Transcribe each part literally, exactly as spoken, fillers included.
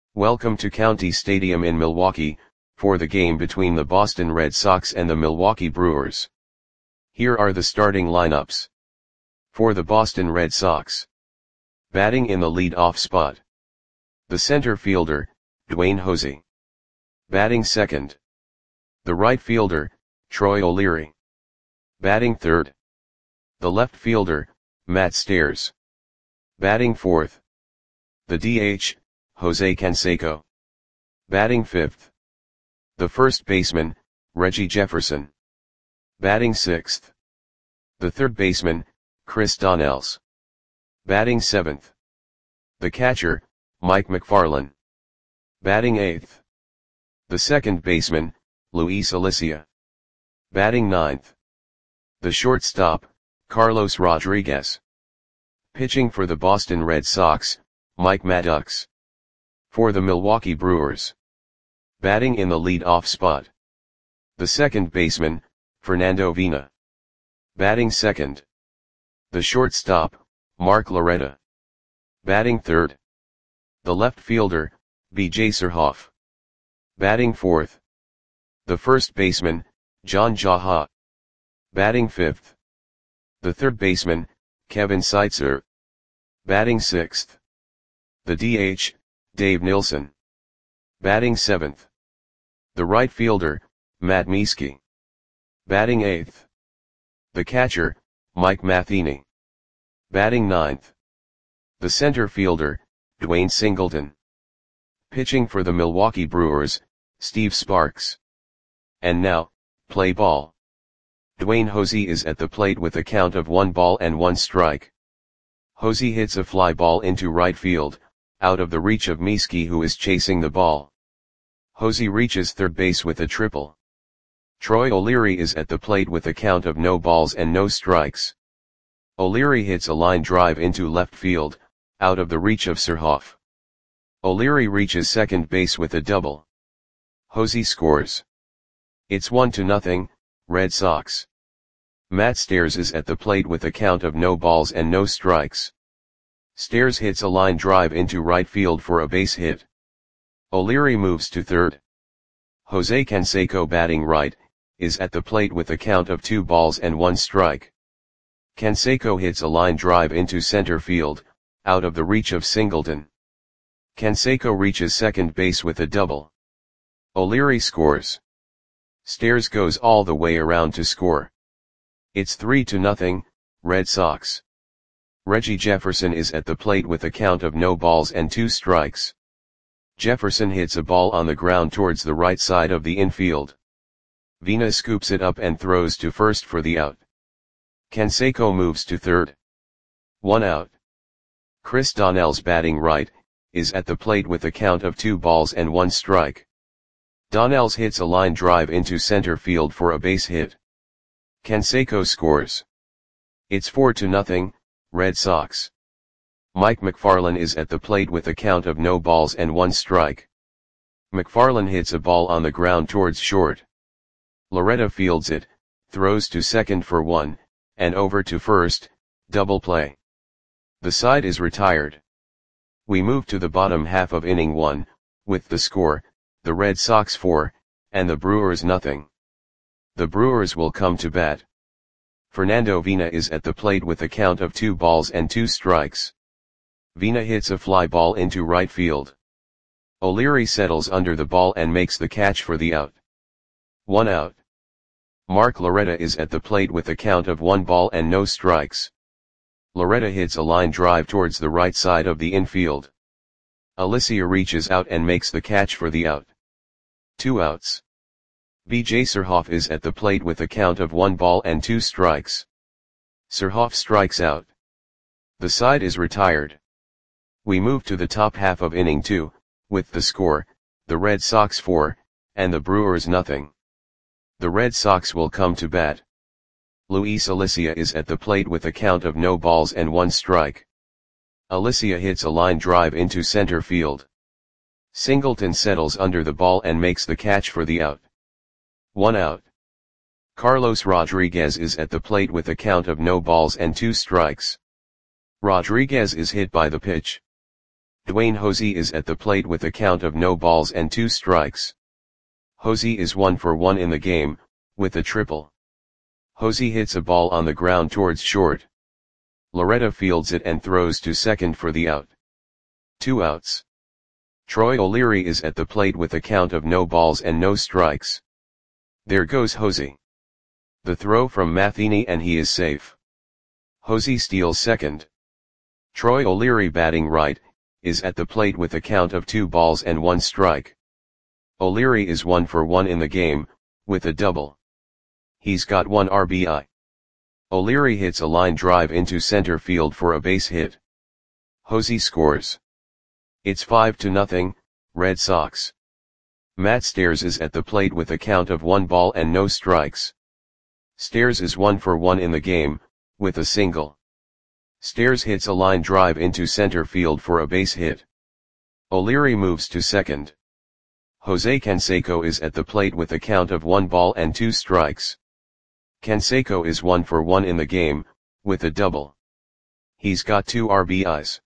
Welcome to County Stadium in Milwaukee, for the game between the Boston Red Sox and the Milwaukee Brewers. Here are the starting lineups. For the Boston Red Sox. Batting in the lead-off spot. The center fielder, Dwayne Hosey. Batting second. The right fielder, Troy O'Leary. Batting third. The left fielder, Matt Stairs. Batting fourth. The D H, Jose Canseco. Batting fifth. The first baseman, Reggie Jefferson. Batting sixth. The third baseman, Chris Donnells. Batting seventh. The catcher, Mike McFarland. Batting eighth. The second baseman, Luis Alicia. Batting ninth. The shortstop, Carlos Rodriguez. Pitching for the Boston Red Sox, Mike Maddox. For the Milwaukee Brewers. Batting in the lead-off spot. The second baseman, Fernando Vina. Batting second. The shortstop, Mark Loretta. Batting third. The left fielder, B J Surhoff. Batting fourth. The first baseman, John Jaha. Batting fifth. The third baseman, Kevin Seitzer. Batting sixth. The D H, Dave Nilsson. Batting seventh. The right fielder, Matt Mieske. Batting eighth. The catcher, Mike Matheny. Batting ninth. The center fielder, Dwayne Singleton. Pitching for the Milwaukee Brewers, Steve Sparks. And now, play ball. Dwayne Hosey is at the plate with a count of one ball and one strike. Hosey hits a fly ball into right field, out of the reach of Mieske, who is chasing the ball. Hosey reaches third base with a triple. Troy O'Leary is at the plate with a count of no balls and no strikes. O'Leary hits a line drive into left field, out of the reach of Surhoff. O'Leary reaches second base with a double. Hosey scores. It's one to nothing, Red Sox. Matt Stairs is at the plate with a count of no balls and no strikes. Stairs hits a line drive into right field for a base hit. O'Leary moves to third. Jose Canseco, batting right, is at the plate with a count of two balls and one strike. Canseco hits a line drive into center field, out of the reach of Singleton. Canseco reaches second base with a double. O'Leary scores. Stairs goes all the way around to score. It's three to nothing, Red Sox. Reggie Jefferson is at the plate with a count of no balls and two strikes. Jefferson hits a ball on the ground towards the right side of the infield. Vina scoops it up and throws to first for the out. Canseco moves to third. One out. Chris Donnells, batting right, is at the plate with a count of two balls and one strike. Donnells hits a line drive into center field for a base hit. Canseco scores. It's four to nothing, Red Sox. Mike McFarland is at the plate with a count of no balls and one strike. McFarland hits a ball on the ground towards short. Loretta fields it, throws to second for one, and over to first, double play. The side is retired. We move to the bottom half of inning one, with the score, the Red Sox four, and the Brewers nothing. The Brewers will come to bat. Fernando Vina is at the plate with a count of two balls and two strikes. Vina hits a fly ball into right field. O'Leary settles under the ball and makes the catch for the out. One out. Mark Loretta is at the plate with a count of one ball and no strikes. Loretta hits a line drive towards the right side of the infield. Alicia reaches out and makes the catch for the out. Two outs. B J Surhoff is at the plate with a count of one ball and two strikes. Surhoff strikes out. The side is retired. We move to the top half of inning two, with the score, the Red Sox four, and the Brewers nothing. The Red Sox will come to bat. Luis Alicia is at the plate with a count of no balls and one strike. Alicia hits a line drive into center field. Singleton settles under the ball and makes the catch for the out. One out. Carlos Rodriguez is at the plate with a count of no balls and two strikes. Rodriguez is hit by the pitch. Dwayne Hosey is at the plate with a count of no balls and two strikes. Hosey is one for one in the game, with a triple. Hosey hits a ball on the ground towards short. Loretta fields it and throws to second for the out. Two outs. Troy O'Leary is at the plate with a count of no balls and no strikes. There goes Hosey. The throw from Matheny and he is safe. Hosey steals second. Troy O'Leary, batting right, is at the plate with a count of two balls and one strike. O'Leary is one for one in the game, with a double. He's got one R B I. O'Leary hits a line drive into center field for a base hit. Hosey scores. It's five to nothing, Red Sox. Matt Stairs is at the plate with a count of one ball and no strikes. Stairs is one for one in the game, with a single. Stairs hits a line drive into center field for a base hit. O'Leary moves to second. Jose Canseco is at the plate with a count of one ball and two strikes. Canseco is one for one in the game, with a double. He's got two R B Is.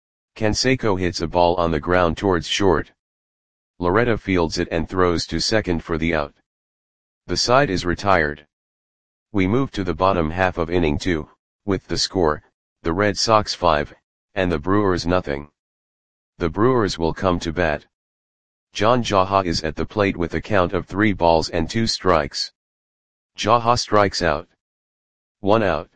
Canseco hits a ball on the ground towards short. Loretta fields it and throws to second for the out. The side is retired. We move to the bottom half of inning two, with the score, the Red Sox five, and the Brewers nothing. The Brewers will come to bat. John Jaha is at the plate with a count of three balls and two strikes. Jaha strikes out. One out.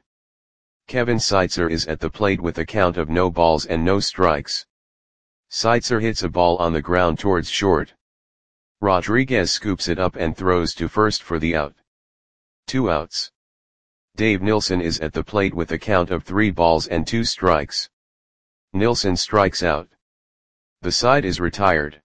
Kevin Seitzer is at the plate with a count of no balls and no strikes. Seitzer hits a ball on the ground towards short. Rodriguez scoops it up and throws to first for the out. Two outs. Dave Nilsson is at the plate with a count of three balls and two strikes. Nilsson strikes out. The side is retired.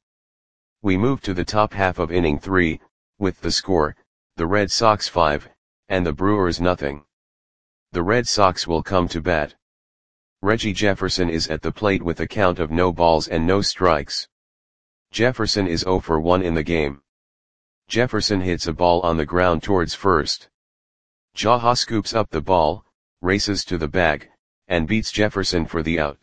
We move to the top half of inning three, with the score, the Red Sox five, and the Brewers nothing. The Red Sox will come to bat. Reggie Jefferson is at the plate with a count of no balls and no strikes. Jefferson is zero for one in the game. Jefferson hits a ball on the ground towards first. Jaha scoops up the ball, races to the bag, and beats Jefferson for the out.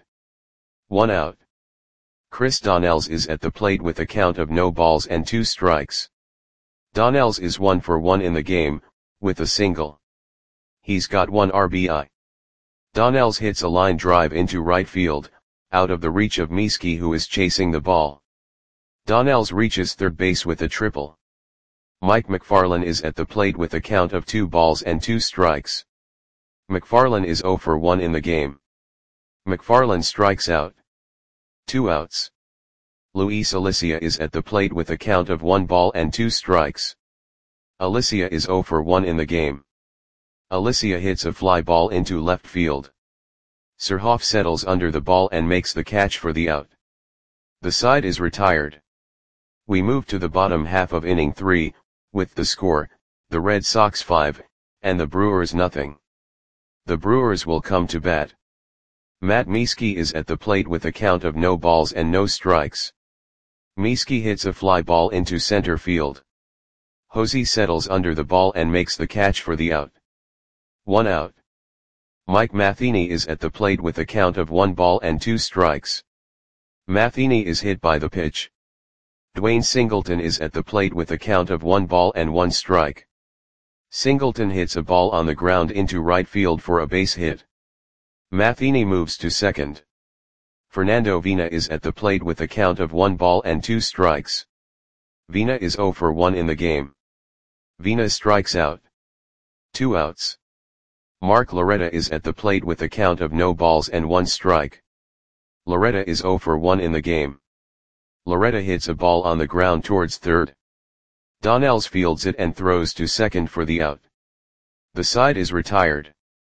One out. Chris Donnells is at the plate with a count of no balls and two strikes. Donnells is one for one in the game, with a single. He's got one R B I. Donnells hits a line drive into right field, out of the reach of Mieske, who is chasing the ball. Donnells reaches third base with a triple. Mike McFarland is at the plate with a count of two balls and two strikes. McFarland is zero for one in the game. McFarland strikes out. Two outs. Luis Alicia is at the plate with a count of one ball and two strikes. Alicia is zero for one in the game. Alicia hits a fly ball into left field. Surhoff settles under the ball and makes the catch for the out. The side is retired. We move to the bottom half of inning three, with the score, the Red Sox five, and the Brewers nothing. The Brewers will come to bat. Matt Mieske is at the plate with a count of no balls and no strikes. Mieske hits a fly ball into center field. Hosey settles under the ball and makes the catch for the out. One out. Mike Matheny is at the plate with a count of one ball and two strikes. Matheny is hit by the pitch. Dwayne Singleton is at the plate with a count of one ball and one strike. Singleton hits a ball on the ground into right field for a base hit. Matheny moves to second. Fernando Vina is at the plate with a count of one ball and two strikes. Vina is zero for one in the game. Vina strikes out. Two outs. Mark Loretta is at the plate with a count of no balls and one strike. Loretta is zero for one in the game. Loretta hits a ball on the ground towards third. Donnells fields it and throws to second for the out. The side is retired.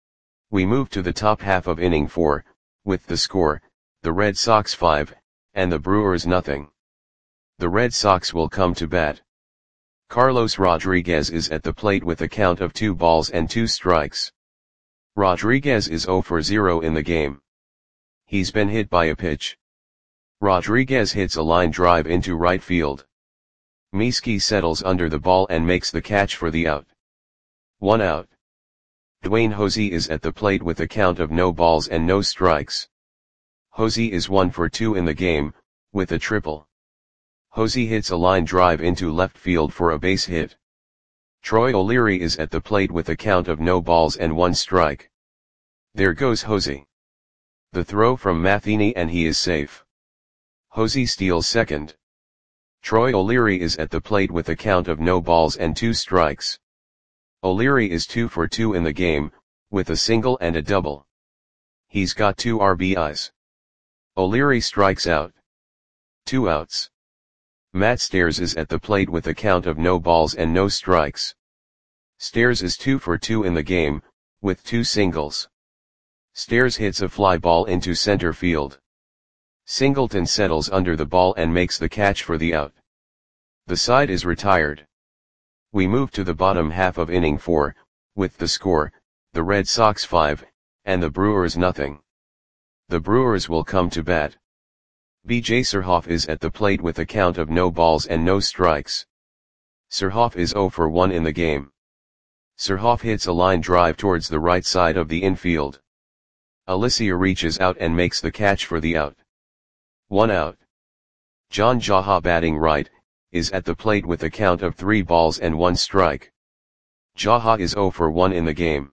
We move to the top half of inning four, with the score, the Red Sox five, and the Brewers nothing. The Red Sox will come to bat. Carlos Rodriguez is at the plate with a count of two balls and two strikes. Rodriguez is zero for zero in the game. He's been hit by a pitch. Rodriguez hits a line drive into right field. Mieske settles under the ball and makes the catch for the out. One out. Dwayne Hosey is at the plate with a count of no balls and no strikes. Hosey is one for two in the game, with a triple. Hosey hits a line drive into left field for a base hit. Troy O'Leary is at the plate with a count of no balls and one strike. There goes Hosey. The throw from Matheny and he is safe. Hosey steals second. Troy O'Leary is at the plate with a count of no balls and two strikes. O'Leary is two for two in the game, with a single and a double. He's got two R B Is. O'Leary strikes out. Two outs. Matt Stairs is at the plate with a count of no balls and no strikes. Stairs is two for two in the game, with two singles. Stairs hits a fly ball into center field. Singleton settles under the ball and makes the catch for the out. The side is retired. We move to the bottom half of inning four, with the score, the Red Sox five, and the Brewers nothing. The Brewers will come to bat. B J Surhoff is at the plate with a count of no balls and no strikes. Surhoff is zero for one in the game. Surhoff hits a line drive towards the right side of the infield. Alicia reaches out and makes the catch for the out. One out. John Jaha, batting right, is at the plate with a count of three balls and one strike. Jaha is zero for one in the game.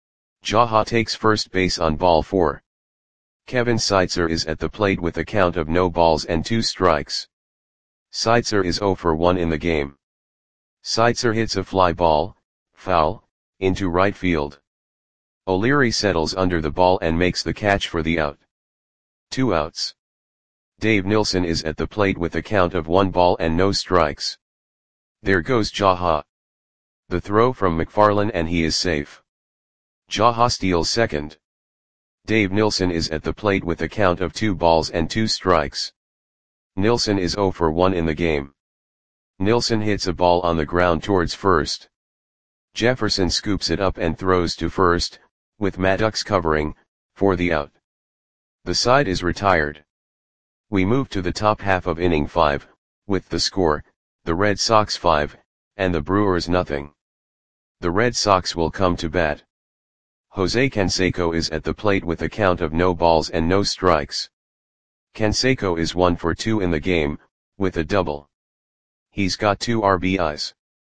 Jaha takes first base on ball four. Kevin Seitzer is at the plate with a count of no balls and two strikes. Seitzer is zero for one in the game. Seitzer hits a fly ball, foul, into right field. O'Leary settles under the ball and makes the catch for the out. Two outs. Dave Nilsson is at the plate with a count of one ball and no strikes. There goes Jaha. The throw from McFarland and he is safe. Jaha steals second. Dave Nilsson is at the plate with a count of two balls and two strikes. Nilsson is zero for one in the game. Nilsson hits a ball on the ground towards first. Jefferson scoops it up and throws to first, with Maddox covering, for the out. The side is retired. We move to the top half of inning five, with the score, the Red Sox five, and the Brewers nothing. The Red Sox will come to bat. Jose Canseco is at the plate with a count of no balls and no strikes. Canseco is one for two in the game, with a double. He's got two R B Is.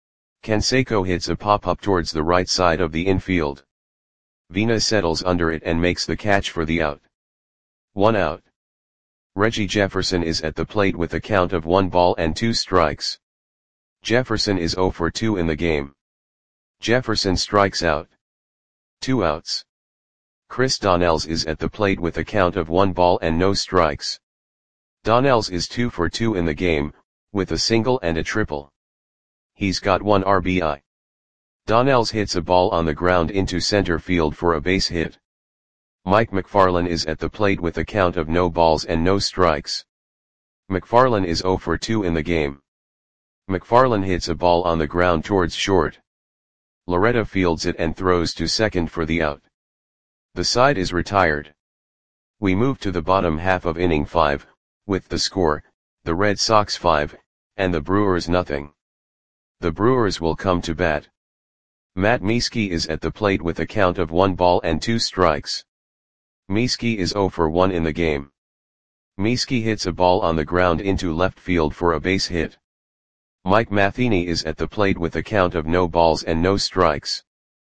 Canseco hits a pop-up towards the right side of the infield. Vina settles under it and makes the catch for the out. One out. Reggie Jefferson is at the plate with a count of one ball and two strikes. Jefferson is zero for two in the game. Jefferson strikes out. Two outs. Chris Donnells is at the plate with a count of one ball and no strikes. Donnells is two for two in the game, with a single and a triple. He's got one R B I. Donnells hits a ball on the ground into center field for a base hit. Mike McFarland is at the plate with a count of no balls and no strikes. McFarland is zero for two in the game. McFarland hits a ball on the ground towards short. Loretta fields it and throws to second for the out. The side is retired. We move to the bottom half of inning five, with the score, the Red Sox five, and the Brewers nothing. The Brewers will come to bat. Matt Mieske is at the plate with a count of one ball and two strikes. Mieske is zero for one in the game. Mieske hits a ball on the ground into left field for a base hit. Mike Matheny is at the plate with a count of no balls and no strikes.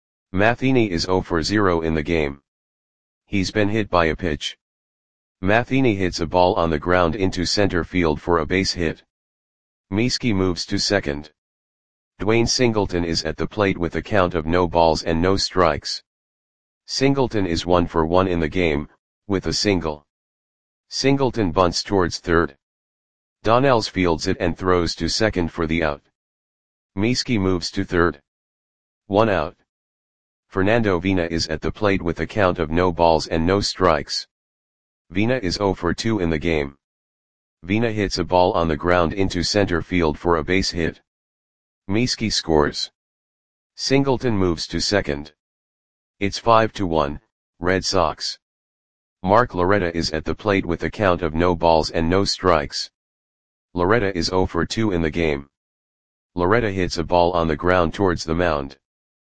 Matheny is zero for zero in the game. He's been hit by a pitch. Matheny hits a ball on the ground into center field for a base hit. Mieske moves to second. Dwayne Singleton is at the plate with a count of no balls and no strikes. Singleton is one for one in the game, with a single. Singleton bunts towards third. Donnells fields it and throws to second for the out. Mieske moves to third. One out. Fernando Vina is at the plate with a count of no balls and no strikes. Vina is zero for two in the game. Vina hits a ball on the ground into center field for a base hit. Mieske scores. Singleton moves to second. It's five to one, Red Sox. Mark Loretta is at the plate with a count of no balls and no strikes. Loretta is zero for two in the game. Loretta hits a ball on the ground towards the mound.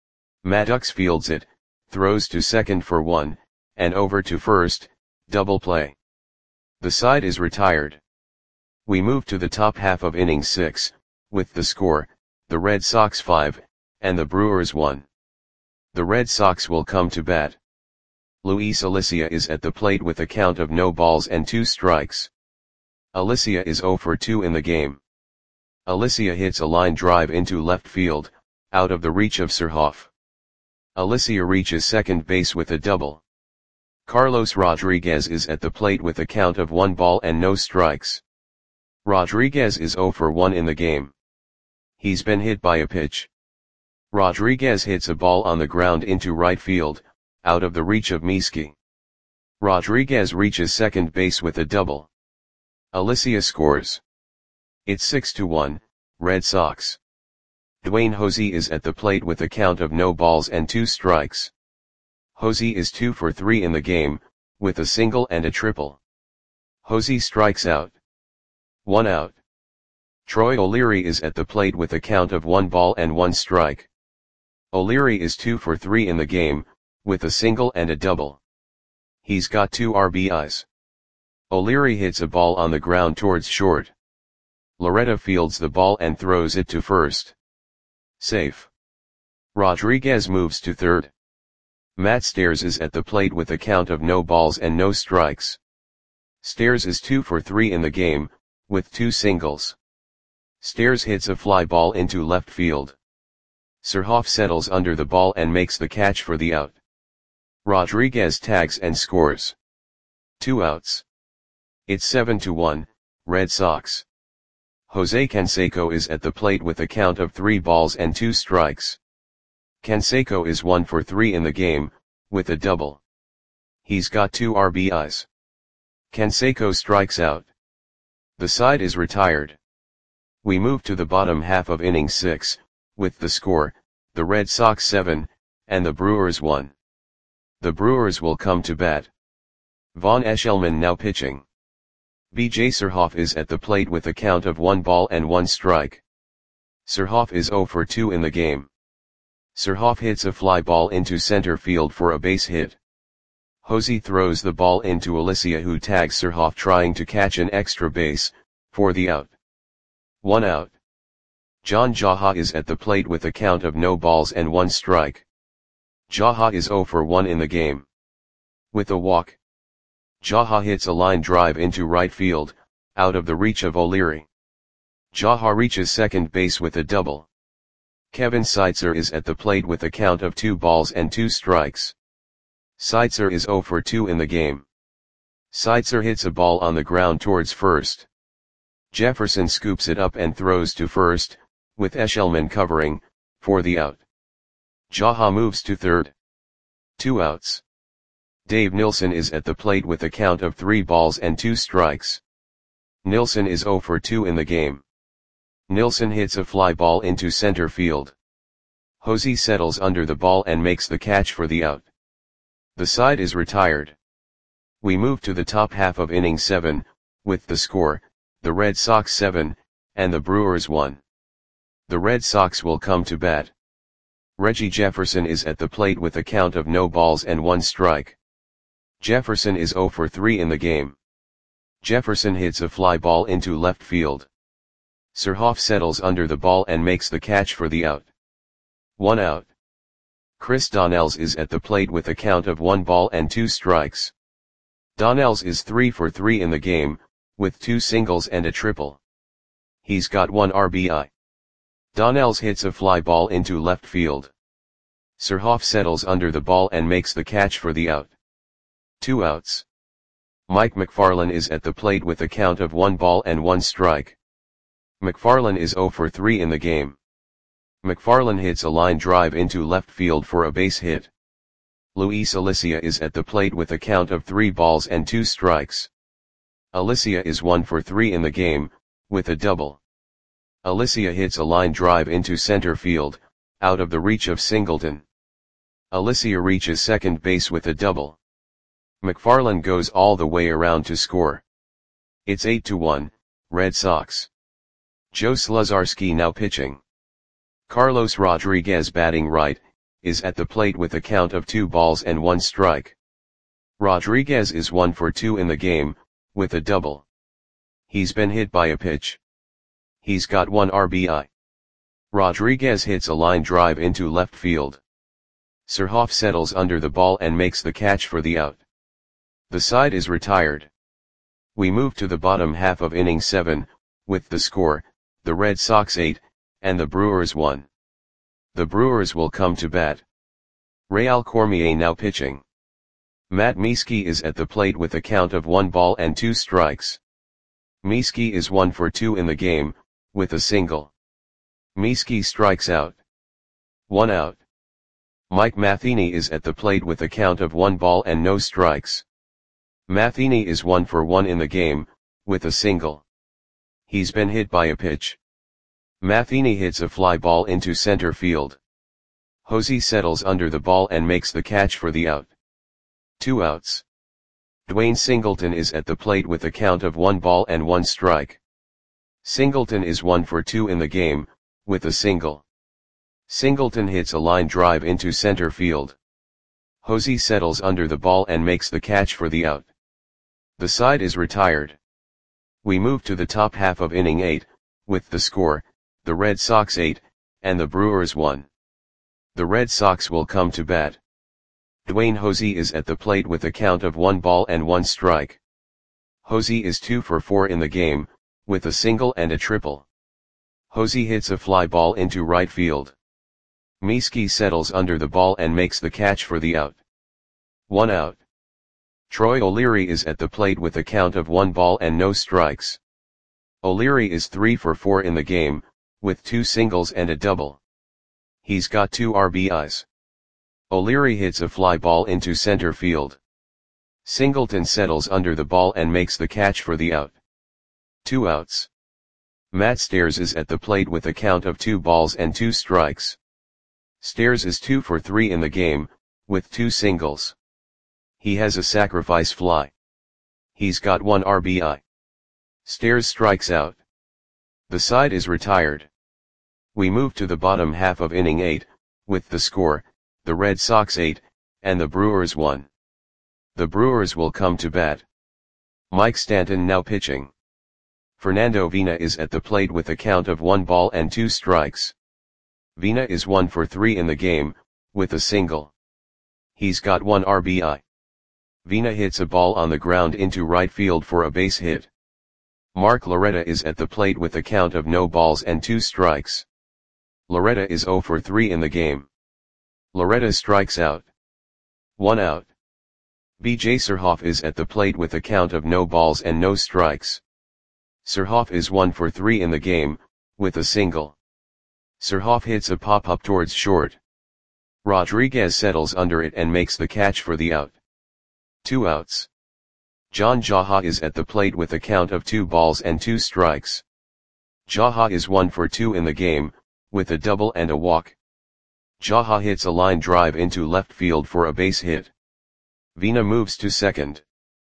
Maddox fields it, throws to second for one, and over to first, double play. The side is retired. We move to the top half of inning six, with the score, the Red Sox five, and the Brewers one. The Red Sox will come to bat. Luis Alicia is at the plate with a count of no balls and two strikes. Alicia is oh for two in the game. Alicia hits a line drive into left field, out of the reach of Surhoff. Alicia reaches second base with a double. Carlos Rodriguez is at the plate with a count of one ball and no strikes. Rodriguez is oh for one in the game. He's been hit by a pitch. Rodriguez hits a ball on the ground into right field, out of the reach of Mieske. Rodriguez reaches second base with a double. Alicia scores. It's six to one, Red Sox. Dwayne Hosey is at the plate with a count of no balls and two strikes. Hosey is two for three in the game, with a single and a triple. Hosey strikes out. One out. Troy O'Leary is at the plate with a count of one ball and one strike. O'Leary is two for three in the game, with a single and a double. He's got two R B Is. O'Leary hits a ball on the ground towards short. Loretta fields the ball and throws it to first. Safe. Rodriguez moves to third. Matt Stairs is at the plate with a count of no balls and no strikes. Stairs is two for three in the game, with two singles. Stairs hits a fly ball into left field. Surhoff settles under the ball and makes the catch for the out. Rodriguez tags and scores. Two outs. It's seven to one, Red Sox. Jose Canseco is at the plate with a count of three balls and two strikes. Canseco is one for three in the game, with a double. He's got two R B Is. Canseco strikes out. The side is retired. We move to the bottom half of inning six, with the score, the Red Sox seven, and the Brewers one. The Brewers will come to bat. Vaughn Eshelman now pitching. B J Surhoff is at the plate with a count of one ball and one strike. Surhoff is oh for two in the game. Surhoff hits a fly ball into center field for a base hit. Hosey throws the ball into Alicia, who tags Surhoff trying to catch an extra base, for the out. One out. John Jaha is at the plate with a count of no balls and one strike. Jaha is oh for one in the game. With a walk. Jaha hits a line drive into right field, out of the reach of O'Leary. Jaha reaches second base with a double. Kevin Seitzer is at the plate with a count of two balls and two strikes. Seitzer is oh for two in the game. Seitzer hits a ball on the ground towards first. Jefferson scoops it up and throws to first, with Eshelman covering, for the out. Jaha moves to third. Two outs. Dave Nilsson is at the plate with a count of three balls and two strikes. Nilsson is oh for two in the game. Nilsson hits a fly ball into center field. Hosey settles under the ball and makes the catch for the out. The side is retired. We move to the top half of inning seven, with the score, the Red Sox seven, and the Brewers one. The Red Sox will come to bat. Reggie Jefferson is at the plate with a count of no balls and one strike. Jefferson is oh for three in the game. Jefferson hits a fly ball into left field. Surhoff settles under the ball and makes the catch for the out. One out. Chris Donnells is at the plate with a count of one ball and two strikes. Donnells is three for three in the game, with two singles and a triple. He's got one R B I. Donnells hits a fly ball into left field. Surhoff settles under the ball and makes the catch for the out. Two outs. Mike McFarland is at the plate with a count of one ball and one strike. McFarland is oh for three in the game. McFarland hits a line drive into left field for a base hit. Luis Alicia is at the plate with a count of three balls and two strikes. Alicia is one for three in the game, with a double. Alicia hits a line drive into center field, out of the reach of Singleton. Alicia reaches second base with a double. McFarland goes all the way around to score. It's eight to one, Red Sox. Joe Sluzarski now pitching. Carlos Rodriguez batting right, is at the plate with a count of two balls and one strike. Rodriguez is one for two in the game, with a double. He's been hit by a pitch. He's got one R B I. Rodriguez hits a line drive into left field. Surhoff settles under the ball and makes the catch for the out. The side is retired. We move to the bottom half of inning seven, with the score, the Red Sox eight, and the Brewers one. The Brewers will come to bat. Real Cormier now pitching. Matt Mieske is at the plate with a count of one ball and two strikes. Mieske is one for two in the game, with a single. Mieske strikes out. One out. Mike Matheny is at the plate with a count of one ball and no strikes. Matheny is one for one in the game, with a single. He's been hit by a pitch. Matheny hits a fly ball into center field. Jose settles under the ball and makes the catch for the out. Two outs. Dwayne Singleton is at the plate with a count of one ball and one strike. Singleton is one for two in the game, with a single. Singleton hits a line drive into center field. Jose settles under the ball and makes the catch for the out. The side is retired. We move to the top half of inning eight, with the score, the Red Sox eight, and the Brewers one. The Red Sox will come to bat. Dwayne Jose is at the plate with a count of one ball and one strike. Jose is two for four in the game, with a single and a triple. Jose hits a fly ball into right field. Mieske settles under the ball and makes the catch for the out. One out. Troy O'Leary is at the plate with a count of one ball and no strikes. O'Leary is three for four in the game, with two singles and a double. He's got two R B Is. O'Leary hits a fly ball into center field. Singleton settles under the ball and makes the catch for the out. Two outs. Matt Stairs is at the plate with a count of two balls and two strikes. Stairs is two for three in the game, with two singles. He has a sacrifice fly. He's got one R B I. Stairs strikes out. The side is retired. We move to the bottom half of inning eight, with the score, the Red Sox eight, and the Brewers one. The Brewers will come to bat. Mike Stanton now pitching. Fernando Vina is at the plate with a count of one ball and two strikes. Vina is one for three in the game, with a single. He's got one R B I. Vina hits a ball on the ground into right field for a base hit. Mark Loretta is at the plate with a count of no balls and two strikes. Loretta is zero for three in the game. Loretta strikes out. One out. B J Surhoff is at the plate with a count of no balls and no strikes. Surhoff is one for three in the game, with a single. Surhoff hits a pop-up towards short. Rodriguez settles under it and makes the catch for the out. Two outs. John Jaha is at the plate with a count of two balls and two strikes. Jaha is one for two in the game, with a double and a walk. Jaha hits a line drive into left field for a base hit. Vina moves to second.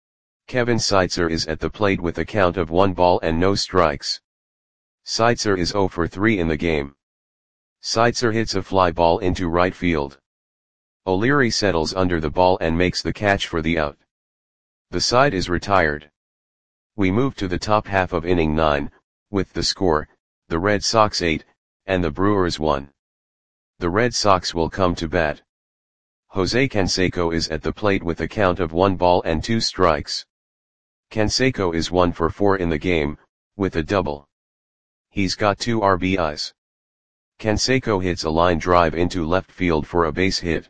Kevin Seitzer is at the plate with a count of one ball and no strikes. Seitzer is zero for three in the game. Seitzer hits a fly ball into right field. O'Leary settles under the ball and makes the catch for the out. The side is retired. We move to the top half of inning nine, with the score, the Red Sox eight, and the Brewers one. The Red Sox will come to bat. Jose Canseco is at the plate with a count of one ball and two strikes. Canseco is one for four in the game, with a double. He's got two R B Is. Canseco hits a line drive into left field for a base hit.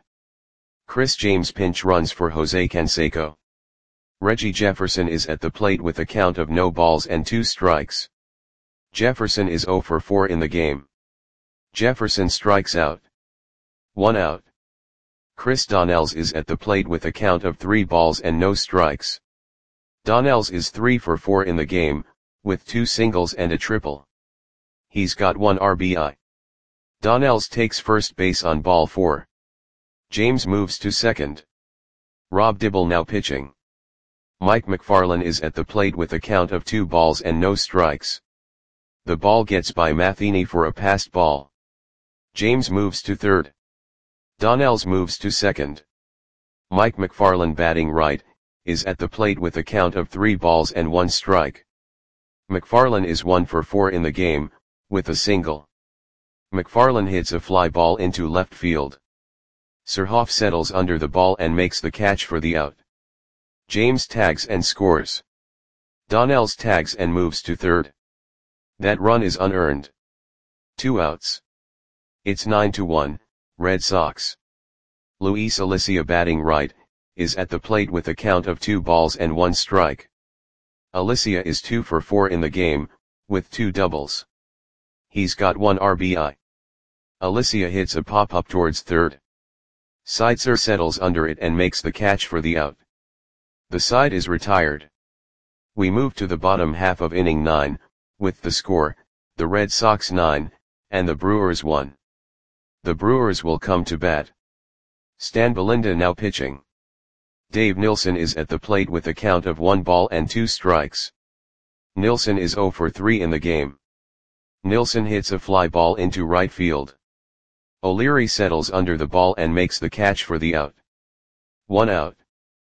Chris James pinch runs for Jose Canseco. Reggie Jefferson is at the plate with a count of no balls and two strikes. Jefferson is zero for four in the game. Jefferson strikes out. One out. Chris Donnells is at the plate with a count of three balls and no strikes. Donnells is three for four in the game, with two singles and a triple. He's got one R B I. Donnells takes first base on ball four. James moves to second. Rob Dibble now pitching. Mike McFarland is at the plate with a count of two balls and no strikes. The ball gets by Matheny for a passed ball. James moves to third. Donnells moves to second. Mike McFarland batting right, is at the plate with a count of three balls and one strike. McFarland is one for four in the game, with a single. McFarland hits a fly ball into left field. Surhoff settles under the ball and makes the catch for the out. James tags and scores. Donnells tags and moves to third. That run is unearned. Two outs. It's nine to one, Red Sox. Luis Alicia, batting right, is at the plate with a count of two balls and one strike. Alicia is two for four in the game, with two doubles. He's got one R B I. Alicia hits a pop-up towards third. Seitzer settles under it and makes the catch for the out. The side is retired. We move to the bottom half of inning nine, with the score, the Red Sox nine, and the Brewers one. The Brewers will come to bat. Stan Belinda now pitching. Dave Nilsson is at the plate with a count of one ball and two strikes. Nilsson is zero for three in the game. Nilsson hits a fly ball into right field. O'Leary settles under the ball and makes the catch for the out. One out.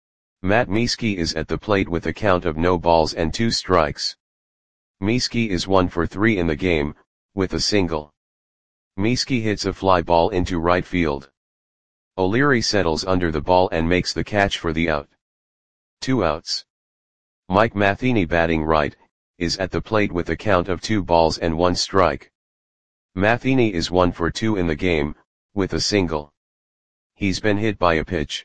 Matt Mieske is at the plate with a count of no balls and two strikes. Mieske is one for three in the game, with a single. Mieske hits a fly ball into right field. O'Leary settles under the ball and makes the catch for the out. Two outs. Mike Matheny, batting right, is at the plate with a count of two balls and one strike. Matheny is one for two in the game, with a single. He's been hit by a pitch.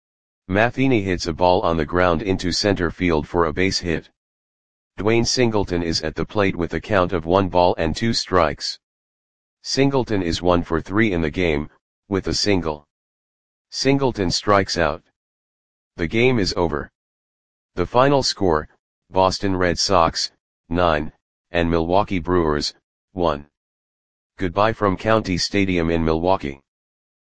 Matheny hits a ball on the ground into center field for a base hit. Dwayne Singleton is at the plate with a count of one ball and two strikes. Singleton is one for three in the game, with a single. Singleton strikes out. The game is over. The final score, Boston Red Sox, nine, and Milwaukee Brewers, one. Goodbye from County Stadium in Milwaukee.